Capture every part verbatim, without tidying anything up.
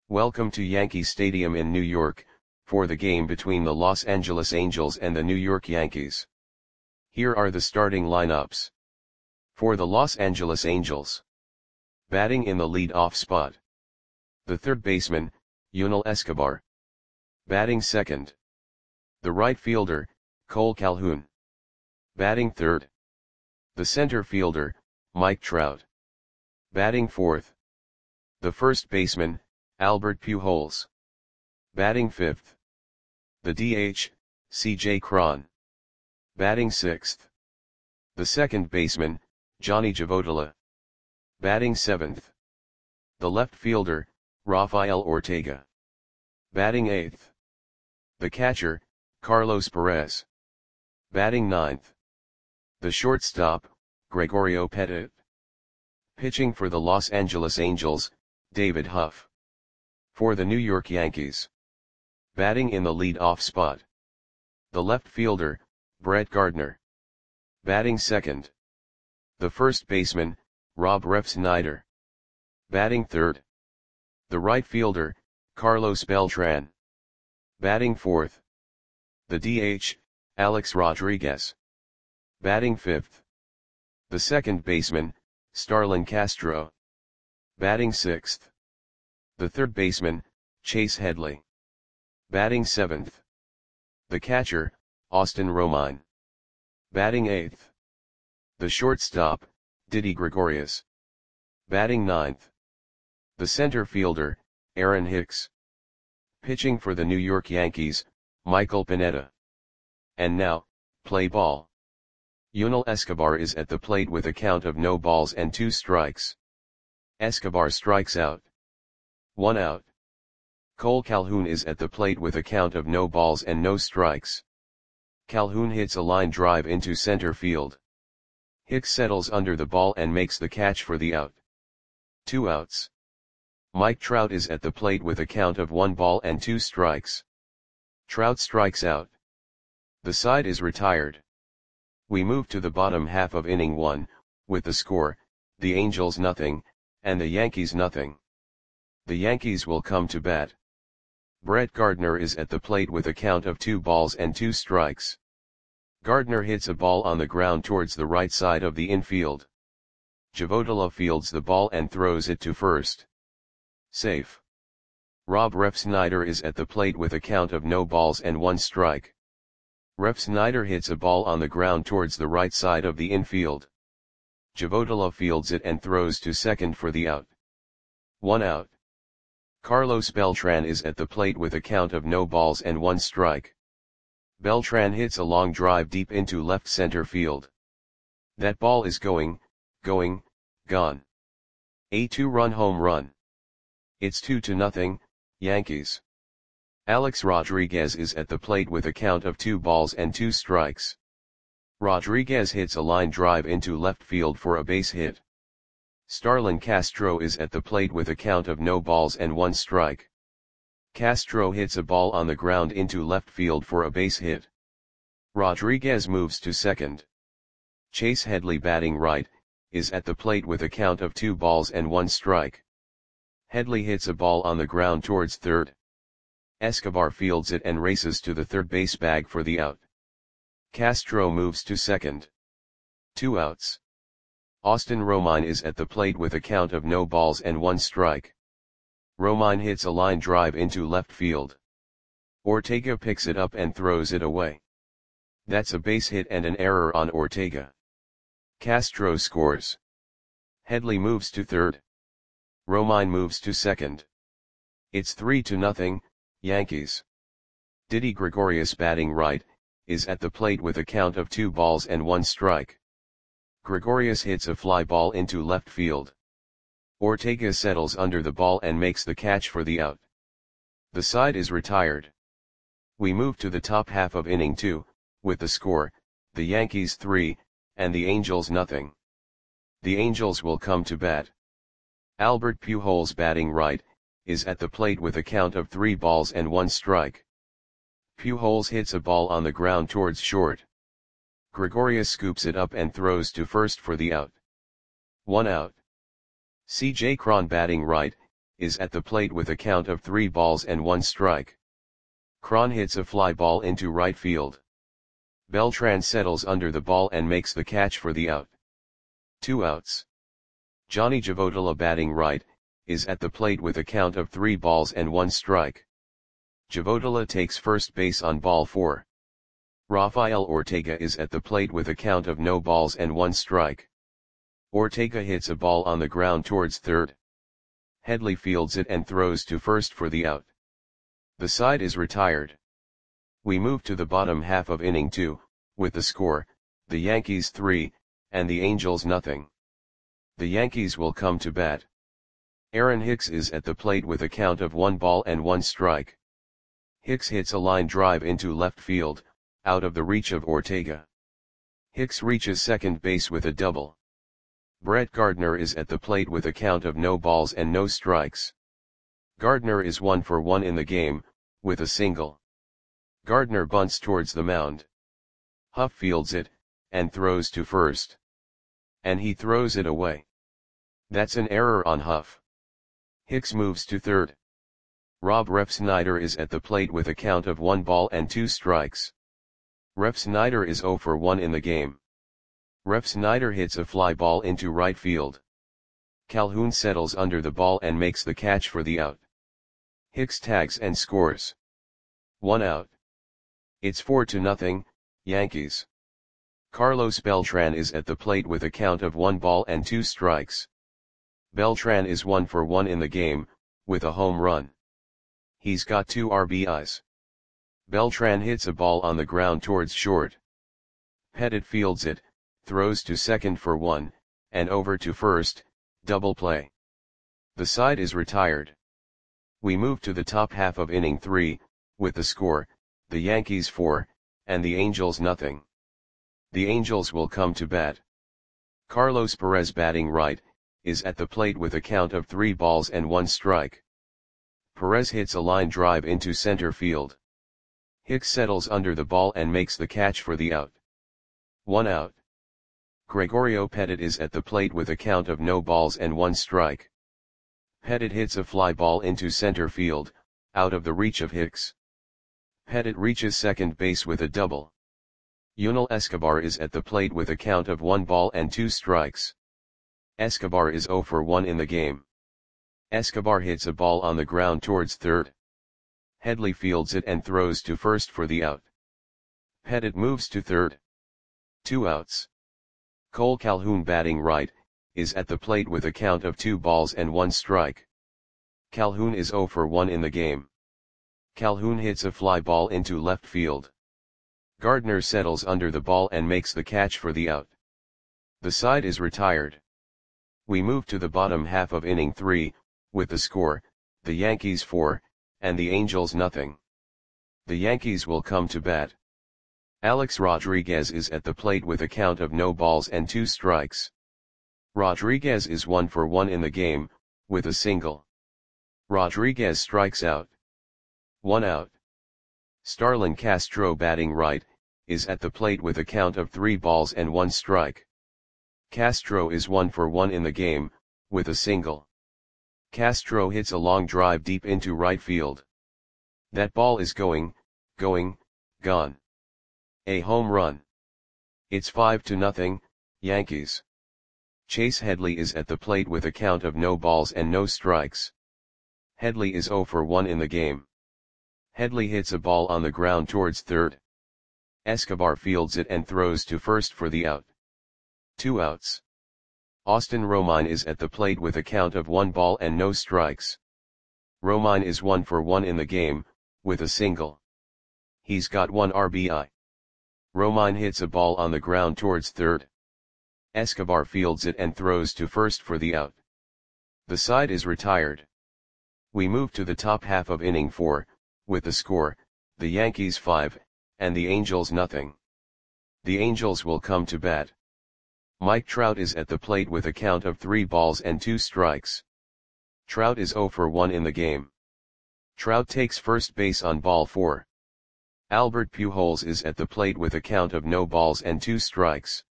Welcome to Yankee Stadium in New York, for the game between the Los Angeles Angels and the New York Yankees. Here are the starting lineups. For the Los Angeles Angels. Batting in the lead-off spot. The third baseman, Yunel Escobar. Batting second. The right fielder, Cole Calhoun. Batting third. The center fielder, Mike Trout. Batting fourth. The first baseman, Albert Pujols. Batting fifth. The D H, C J Cron. Batting sixth. The second baseman, Johnny Javotila. Batting seventh. The left fielder, Rafael Ortega. Batting eighth. The catcher, Carlos Perez. Batting ninth. The shortstop, Gregorio Petit. Pitching for the Los Angeles Angels, David Huff. For the New York Yankees. Batting in the lead-off spot. The left fielder, Brett Gardner. Batting second. The first baseman, Rob Refsnyder. Batting third. The right fielder, Carlos Beltran. Batting fourth. The D H, Alex Rodriguez. Batting fifth. The second baseman, Starlin Castro. Batting sixth. The third baseman, Chase Headley. Batting seventh. The catcher, Austin Romine. Batting eighth. The shortstop, Didi Gregorius. Batting ninth. The center fielder, Aaron Hicks. Pitching for the New York Yankees, Michael Pineda. And now, play ball. Yunel Escobar is at the plate with a count of no balls and two strikes. Escobar strikes out. One out. Cole Calhoun is at the plate with a count of no balls and no strikes. Calhoun hits a line drive into center field. Hicks settles under the ball and makes the catch for the out. Two outs. Mike Trout is at the plate with a count of one ball and two strikes. Trout strikes out. The side is retired. We move to the bottom half of inning one, with the score, the Angels nothing, and the Yankees nothing. The Yankees will come to bat. Brett Gardner is at the plate with a count of two balls and two strikes. Gardner hits a ball on the ground towards the right side of the infield. Javotila fields the ball and throws it to first. Safe. Rob Refsnyder is at the plate with a count of no balls and one strike. Refsnyder hits a ball on the ground towards the right side of the infield. Javotila fields it and throws to second for the out. One out. Carlos Beltran is at the plate with a count of no balls and one strike. Beltran hits a long drive deep into left center field. That ball is going, going, gone. A two-run home run. It's two to nothing, Yankees. Alex Rodriguez is at the plate with a count of two balls and two strikes. Rodriguez hits a line drive into left field for a base hit. Starlin Castro is at the plate with a count of no balls and one strike. Castro hits a ball on the ground into left field for a base hit. Rodriguez moves to second. Chase Headley, batting right, is at the plate with a count of two balls and one strike. Headley hits a ball on the ground towards third. Escobar fields it and races to the third base bag for the out. Castro moves to second. Two outs. Austin Romine is at the plate with a count of no balls and one strike. Romine hits a line drive into left field. Ortega picks it up and throws it away. That's a base hit and an error on Ortega. Castro scores. Headley moves to third. Romine moves to second. It's three to nothing, Yankees. Didi Gregorius, batting right, is at the plate with a count of two balls and one strike. Gregorius hits a fly ball into left field. Ortega settles under the ball and makes the catch for the out. The side is retired. We move to the top half of inning two, with the score, the Yankees three, and the Angels nothing. The Angels will come to bat. Albert Pujols, batting right, is at the plate with a count of three balls and one strike. Pujols hits a ball on the ground towards short. Gregorius scoops it up and throws to first for the out. One out. C J Cron, batting right, is at the plate with a count of three balls and one strike. Cron hits a fly ball into right field. Beltran settles under the ball and makes the catch for the out. Two outs. Johnny Javotola, batting right, is at the plate with a count of three balls and one strike. Javotola takes first base on ball four. Rafael Ortega is at the plate with a count of no balls and one strike. Ortega hits a ball on the ground towards third. Headley fields it and throws to first for the out. The side is retired. We move to the bottom half of inning two, with the score, the Yankees three, and the Angels nothing. The Yankees will come to bat. Aaron Hicks is at the plate with a count of one ball and one strike. Hicks hits a line drive into left field, out of the reach of Ortega. Hicks reaches second base with a double. Brett Gardner is at the plate with a count of no balls and no strikes. Gardner is one for one in the game, with a single. Gardner bunts towards the mound. Huff fields it, and throws to first. And he throws it away. That's an error on Huff. Hicks moves to third. Rob Refsnyder is at the plate with a count of one ball and two strikes. Refsnyder is zero for one in the game. Refsnyder hits a fly ball into right field. Calhoun settles under the ball and makes the catch for the out. Hicks tags and scores. One out. It's four to nothing, Yankees. Carlos Beltran is at the plate with a count of one ball and two strikes. Beltran is one for one in the game, with a home run. He's got two R B Is. Beltran hits a ball on the ground towards short. Pettit fields it, throws to second for one, and over to first, double play. The side is retired. We move to the top half of inning three, with the score, the Yankees four, and the Angels nothing. The Angels will come to bat. Carlos Perez, batting right, is at the plate with a count of three balls and one strike. Perez hits a line drive into center field. Hicks settles under the ball and makes the catch for the out. One out. Gregorio Pettit is at the plate with a count of no balls and one strike. Pettit hits a fly ball into center field, out of the reach of Hicks. Pettit reaches second base with a double. Yunel Escobar is at the plate with a count of one ball and two strikes. Escobar is zero for one in the game. Escobar hits a ball on the ground towards third. Headley fields it and throws to first for the out. Pettit moves to third. Two outs. Cole Calhoun, batting right, is at the plate with a count of two balls and one strike. Calhoun is zero for one in the game. Calhoun hits a fly ball into left field. Gardner settles under the ball and makes the catch for the out. The side is retired. We move to the bottom half of inning three, with the score, the Yankees four, and the Angels nothing. The Yankees will come to bat. Alex Rodriguez is at the plate with a count of no balls and two strikes. Rodriguez is one for one in the game, with a single. Rodriguez strikes out. One out. Starlin Castro, batting right, is at the plate with a count of three balls and one strike. Castro is one for one in the game, with a single. Castro hits a long drive deep into right field. That ball is going, going, gone. A home run. It's five to nothing, Yankees. Chase Headley is at the plate with a count of no balls and no strikes. Headley is zero for one in the game. Headley hits a ball on the ground towards third. Escobar fields it and throws to first for the out. Two outs. Austin Romine is at the plate with a count of one ball and no strikes. Romine is one for one in the game, with a single. He's got one R B I. Romine hits a ball on the ground towards third. Escobar fields it and throws to first for the out. The side is retired. We move to the top half of inning four, with the score, the Yankees five, and the Angels nothing. The Angels will come to bat. Mike Trout is at the plate with a count of three balls and two strikes. Trout is zero for one in the game. Trout takes first base on ball four. Albert Pujols is at the plate with a count of no balls and two strikes.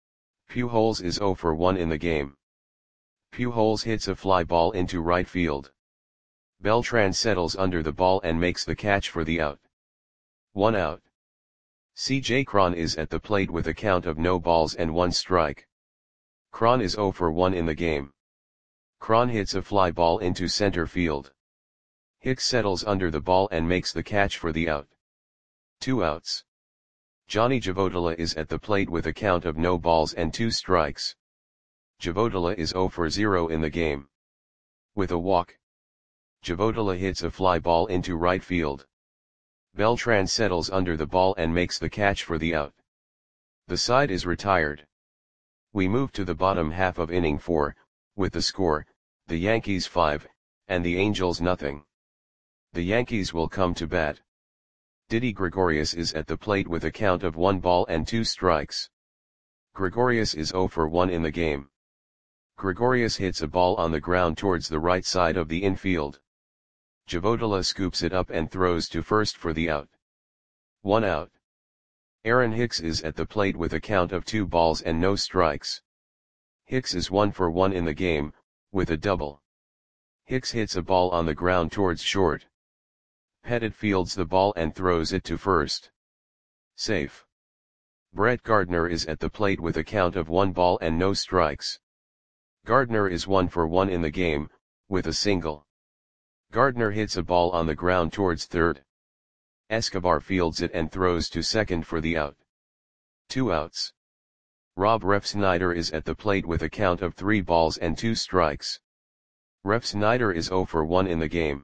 Pujols is zero for one in the game. Pujols hits a fly ball into right field. Beltran settles under the ball and makes the catch for the out. One out. C J Cron is at the plate with a count of no balls and one strike. Cron is zero for one in the game. Cron hits a fly ball into center field. Hicks settles under the ball and makes the catch for the out. Two outs. Johnny Javodala is at the plate with a count of no balls and two strikes. Javodala is zero for zero in the game. With a walk, Javodala hits a fly ball into right field. Beltran settles under the ball and makes the catch for the out. The side is retired. We move to the bottom half of inning four, with the score, the Yankees five, and the Angels nothing. The Yankees will come to bat. Didi Gregorius is at the plate with a count of one ball and two strikes. Gregorius is zero for one in the game. Gregorius hits a ball on the ground towards the right side of the infield. Javodala scoops it up and throws to first for the out. One out. Aaron Hicks is at the plate with a count of two balls and no strikes. Hicks is one for one in the game, with a double. Hicks hits a ball on the ground towards short. Pettit fields the ball and throws it to first. Safe. Brett Gardner is at the plate with a count of one ball and no strikes. Gardner is one for one in the game, with a single. Gardner hits a ball on the ground towards third. Escobar fields it and throws to second for the out. Two outs. Rob Refsnyder is at the plate with a count of three balls and two strikes. Refsnyder is zero for one in the game.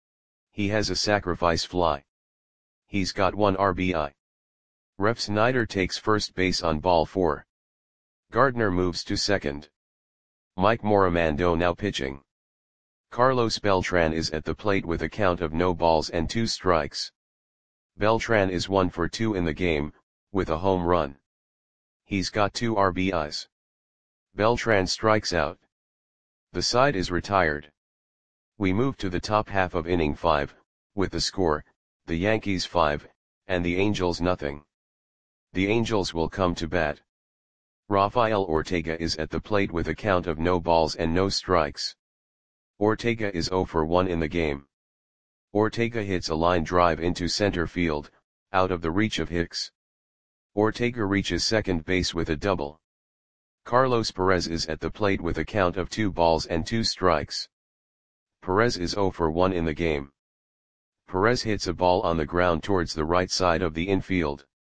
He has a sacrifice fly. He's got one R B I. Refsnyder takes first base on ball four. Gardner moves to second. Mike Morimando now pitching. Carlos Beltran is at the plate with a count of no balls and two strikes. Beltran is one for two in the game, with a home run. He's got two R B Is. Beltran strikes out. The side is retired. We move to the top half of inning five, with the score, the Yankees five, and the Angels nothing. The Angels will come to bat. Rafael Ortega is at the plate with a count of no balls and no strikes. Ortega is zero for one in the game. Ortega hits a line drive into center field, out of the reach of Hicks. Ortega reaches second base with a double. Carlos Perez is at the plate with a count of two balls and two strikes. Perez is zero for one in the game. Perez hits a ball on the ground towards the right side of the infield.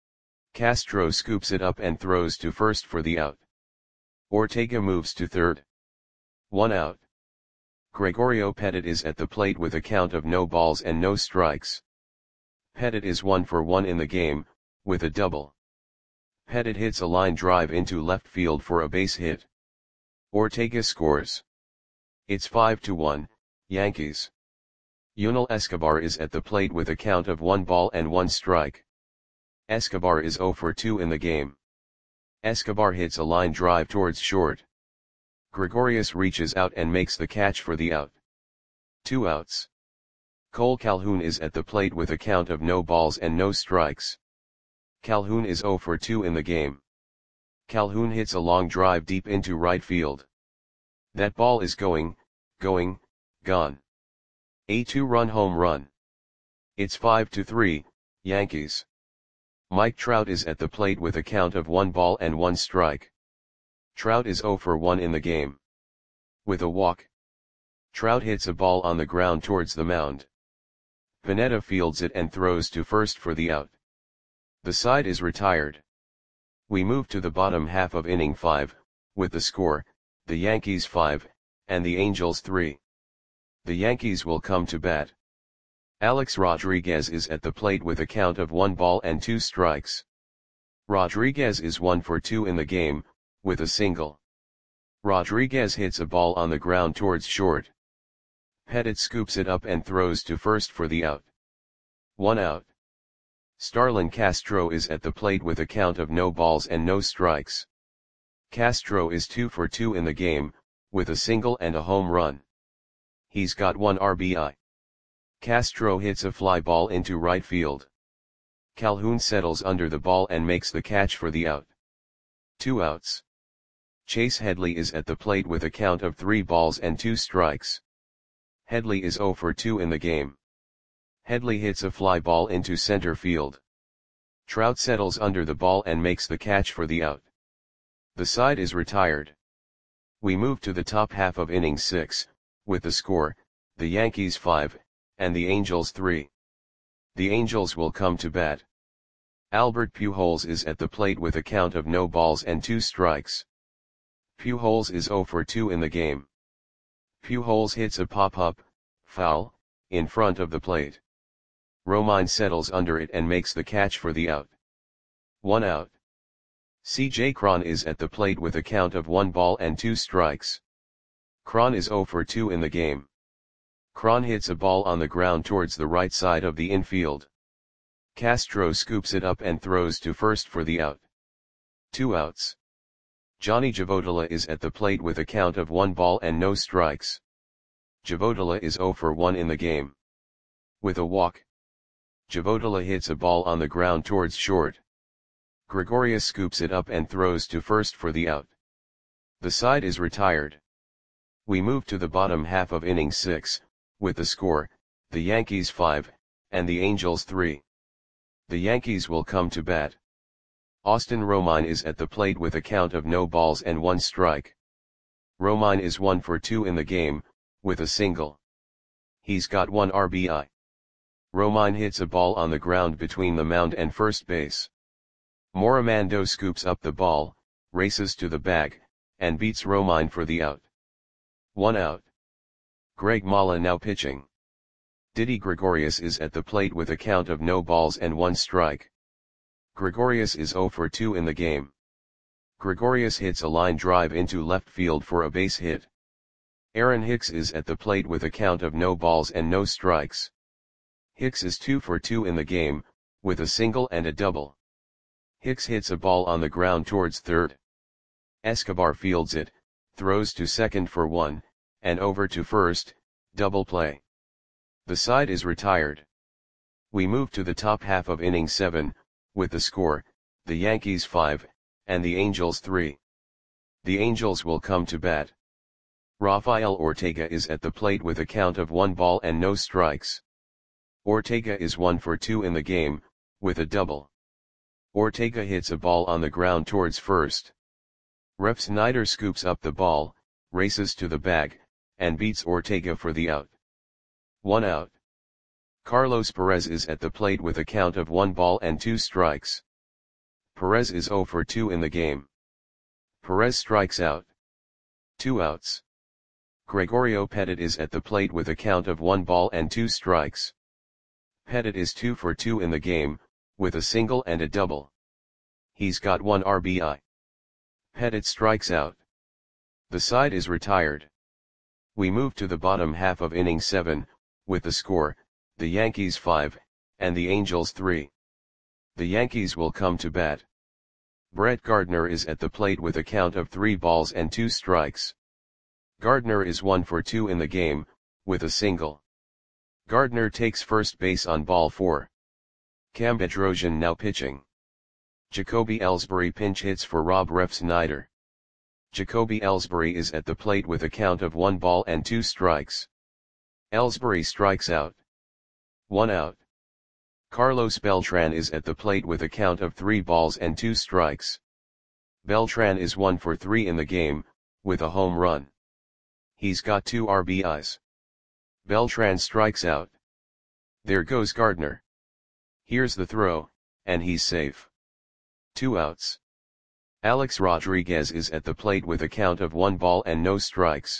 Castro scoops it up and throws to first for the out. Ortega moves to third. One out. Gregorio Pettit is at the plate with a count of no balls and no strikes. Pettit is one for one in the game, with a double. Pettit hits a line drive into left field for a base hit. Ortega scores. It's five to one, Yankees. Yunel Escobar is at the plate with a count of one ball and one strike. Escobar is zero for two in the game. Escobar hits a line drive towards short. Gregorius reaches out and makes the catch for the out. Two outs. Cole Calhoun is at the plate with a count of no balls and no strikes. Calhoun is zero for two in the game. Calhoun hits a long drive deep into right field. That ball is going, going, gone. A two-run home run. It's five to three, Yankees. Mike Trout is at the plate with a count of one ball and one strike. Trout is zero for one in the game. With a walk, Trout hits a ball on the ground towards the mound. Pineda fields it and throws to first for the out. The side is retired. We move to the bottom half of inning five, with the score, the Yankees five, and the Angels three. The Yankees will come to bat. Alex Rodriguez is at the plate with a count of one ball and two strikes. Rodriguez is one for two in the game, with a single. Rodriguez hits a ball on the ground towards short. Pettit scoops it up and throws to first for the out. One out. Starlin Castro is at the plate with a count of no balls and no strikes. Castro is two for two in the game, with a single and a home run. He's got one R B I. Castro hits a fly ball into right field. Calhoun settles under the ball and makes the catch for the out. Two outs. Chase Headley is at the plate with a count of three balls and two strikes. Headley is zero for two in the game. Headley hits a fly ball into center field. Trout settles under the ball and makes the catch for the out. The side is retired. We move to the top half of inning six, with the score, the Yankees five, and the Angels three. The Angels will come to bat. Albert Pujols is at the plate with a count of no balls and two strikes. Pujols is zero for two in the game. Pujols hits a pop-up, foul, in front of the plate. Romine settles under it and makes the catch for the out. One out. C J Cron is at the plate with a count of one ball and two strikes. Cron is zero for two in the game. Cron hits a ball on the ground towards the right side of the infield. Castro scoops it up and throws to first for the out. Two outs. Johnny Javodala is at the plate with a count of one ball and no strikes. Javodala is zero for one in the game. With a walk, Javodala hits a ball on the ground towards short. Gregorius scoops it up and throws to first for the out. The side is retired. We move to the bottom half of inning six, with the score, the Yankees five, and the Angels three. The Yankees will come to bat. Austin Romine is at the plate with a count of no balls and one strike. Romine is one for two in the game, with a single. He's got one R B I. Romine hits a ball on the ground between the mound and first base. Morimando scoops up the ball, races to the bag, and beats Romine for the out. One out. Greg Mala now pitching. Didi Gregorius is at the plate with a count of no balls and one strike. Gregorius is zero for two in the game. Gregorius hits a line drive into left field for a base hit. Aaron Hicks is at the plate with a count of no balls and no strikes. Hicks is two for two in the game, with a single and a double. Hicks hits a ball on the ground towards third. Escobar fields it, throws to second for one, and over to first, double play. The side is retired. We move to the top half of inning seven, with the score, the Yankees five, and the Angels three. The Angels will come to bat. Rafael Ortega is at the plate with a count of one ball and no strikes. Ortega is one for two in the game, with a double. Ortega hits a ball on the ground towards first. Refsnyder scoops up the ball, races to the bag, and beats Ortega for the out. One out. Carlos Perez is at the plate with a count of one ball and two strikes. Perez is zero for two in the game. Perez strikes out. Two outs. Gregorio Petit is at the plate with a count of one ball and two strikes. Petit is two for two in the game, with a single and a double. He's got one R B I. Petit strikes out. The side is retired. We move to the bottom half of inning seven, with the score, the Yankees five, and the Angels three. The Yankees will come to bat. Brett Gardner is at the plate with a count of three balls and two strikes. Gardner is one for two in the game, with a single. Gardner takes first base on ball four. Cam Bedrosian now pitching. Jacoby Ellsbury pinch hits for Rob Refsnyder. Jacoby Ellsbury is at the plate with a count of one ball and two strikes. Ellsbury strikes out. One out. Carlos Beltran is at the plate with a count of three balls and two strikes. Beltran is one for three in the game, with a home run. He's got two R B Is. Beltran strikes out. There goes Gardner. Here's the throw, and he's safe. Two outs. Alex Rodriguez is at the plate with a count of one ball and no strikes.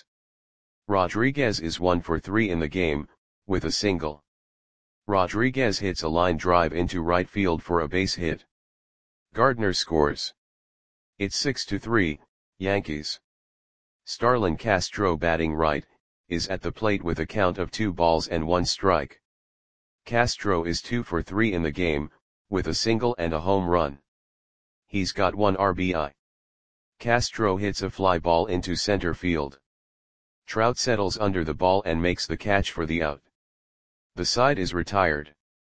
Rodriguez is one for three in the game, with a single. Rodriguez hits a line drive into right field for a base hit. Gardner scores. It's six to three, Yankees. Starlin Castro batting right, is at the plate with a count of two balls and one strike. Castro is two for three in the game, with a single and a home run. He's got one R B I. Castro hits a fly ball into center field. Trout settles under the ball and makes the catch for the out. The side is retired.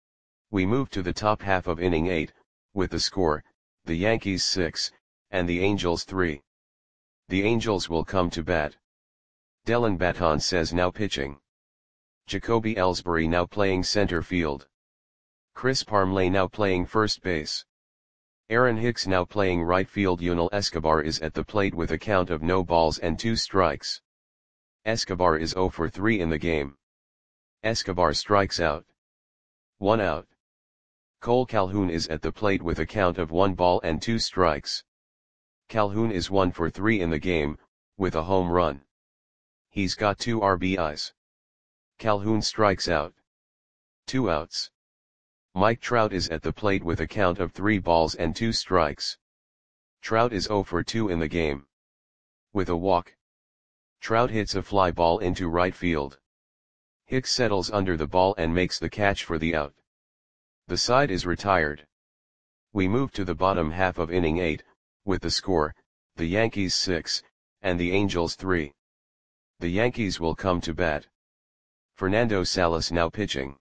We move to the top half of inning eight, with the score, the Yankees six, and the Angels three. The Angels will come to bat. Dellin Baton says now pitching. Jacoby Ellsbury now playing center field. Chris Parmelee now playing first base. Aaron Hicks now playing right field. Yunel Escobar is at the plate with a count of no balls and two strikes. Escobar is zero for three in the game. Escobar strikes out. One out. Cole Calhoun is at the plate with a count of one ball and two strikes. Calhoun is one for three in the game, with a home run. He's got two R B Is. Calhoun strikes out. Two outs. Mike Trout is at the plate with a count of three balls and two strikes. Trout is zero for two in the game. With a walk. Trout hits a fly ball into right field. Hicks settles under the ball and makes the catch for the out. The side is retired. We move to the bottom half of inning eight, with the score, the Yankees six, and the Angels three. The Yankees will come to bat. Fernando Salas now pitching.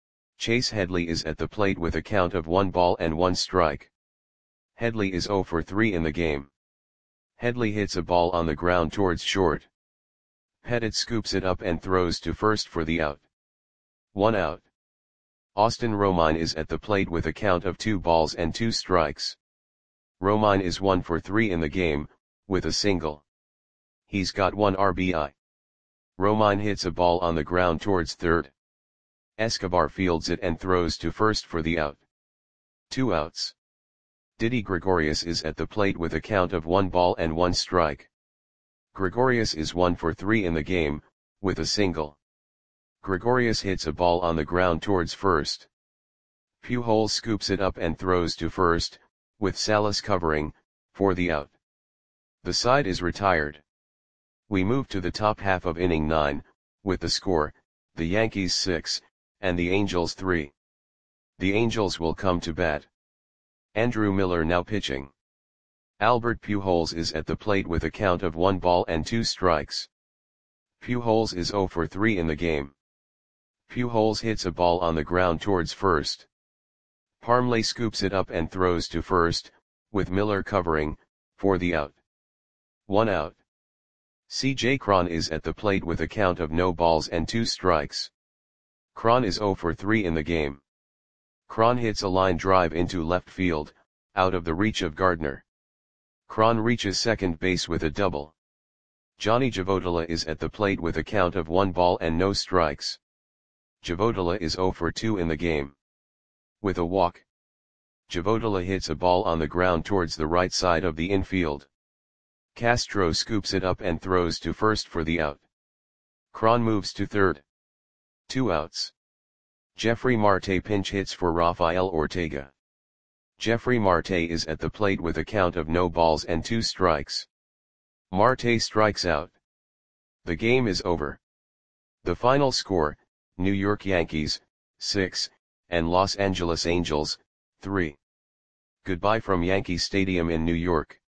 Chase Headley is at the plate with a count of one ball and one strike. Headley is zero for three in the game. Headley hits a ball on the ground towards short. Pettit scoops it up and throws to first for the out. One out. Austin Romine is at the plate with a count of two balls and two strikes. Romine is one for three in the game, with a single. He's got one R B I. Romine hits a ball on the ground towards third. Escobar fields it and throws to first for the out. Two outs. Didi Gregorius is at the plate with a count of one ball and one strike. Gregorius is one for three in the game, with a single. Gregorius hits a ball on the ground towards first. Pujols scoops it up and throws to first, with Salas covering, for the out. The side is retired. We move to the top half of inning nine, with the score, the Yankees six, and the Angels three. The Angels will come to bat. Andrew Miller now pitching. Albert Pujols is at the plate with a count of one ball and two strikes. Pujols is zero for three in the game. Pujols hits a ball on the ground towards first. Parmelee scoops it up and throws to first, with Miller covering, for the out. One out. C J Cron is at the plate with a count of no balls and two strikes. Cron is zero for three in the game. Cron hits a line drive into left field, out of the reach of Gardner. Cron reaches second base with a double. Johnny Javotila is at the plate with a count of one ball and no strikes. Javotila is zero for two in the game. With a walk. Javotila hits a ball on the ground towards the right side of the infield. Castro scoops it up and throws to first for the out. Cron moves to third. Two outs. Jeffrey Marte pinch hits for Rafael Ortega. Jeffrey Marte is at the plate with a count of no balls and two strikes. Marte strikes out. The game is over. The final score, New York Yankees, six, and Los Angeles Angels, three. Goodbye from Yankee Stadium in New York.